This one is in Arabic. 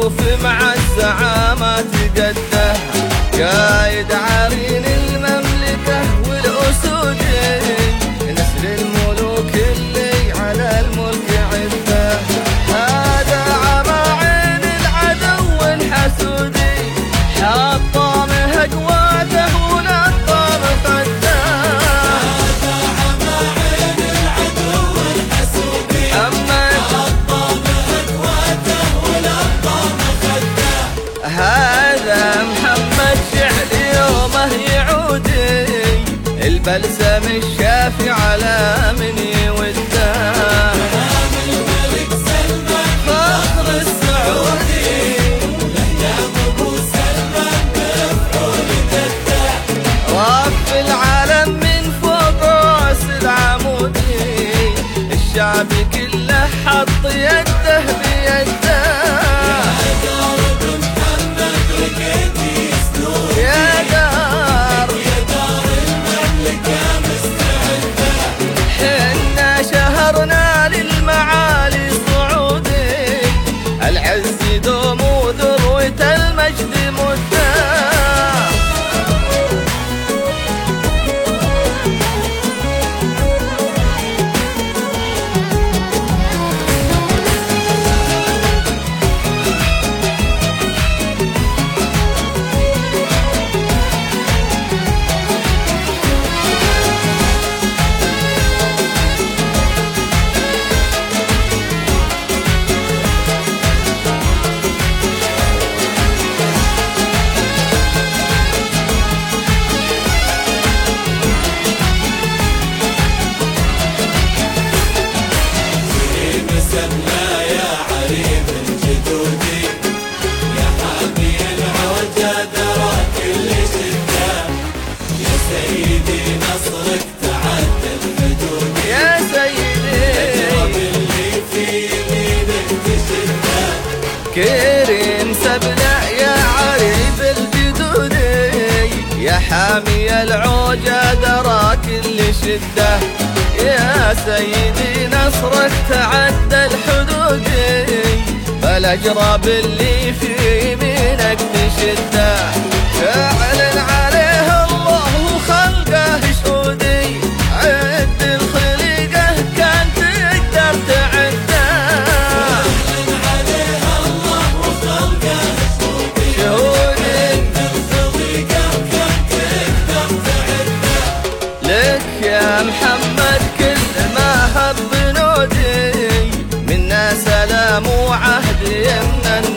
السيوف مع الزعامات قده، قايد عرين المملكة والأسودين، نسل الملوك اللي على الملك عده. هذا عماعين العدو الحسودي، حطم هجواته ونطم خده. هذا عماعين العدو الحسودي، حطم هجواته ونطم خده. هذا محمد شعل يومه يعودي، البلسم الشافي على من يوده. الملك سلمان فخر السعودي، الايام ابو سلمان مفعول جده. رب العالم من فوق راس العمودي، الشعب كله حط يده بيده. شهرنا للمعالي صعودي، العز يدوم وذروة المجد مده. كريم سبلة يا عريب الجدودي، يا حامي العوجة درى كل شدة. يا سيدي نصرك تعدى الحدود، فالاجراب اللي في يمينك تشده. اعلن عليه الله وخلقه شهودي، عد الخليقه كان تقدر تعده. يا محمد كل ما هب بنودي، منا سلام وعهد يمنا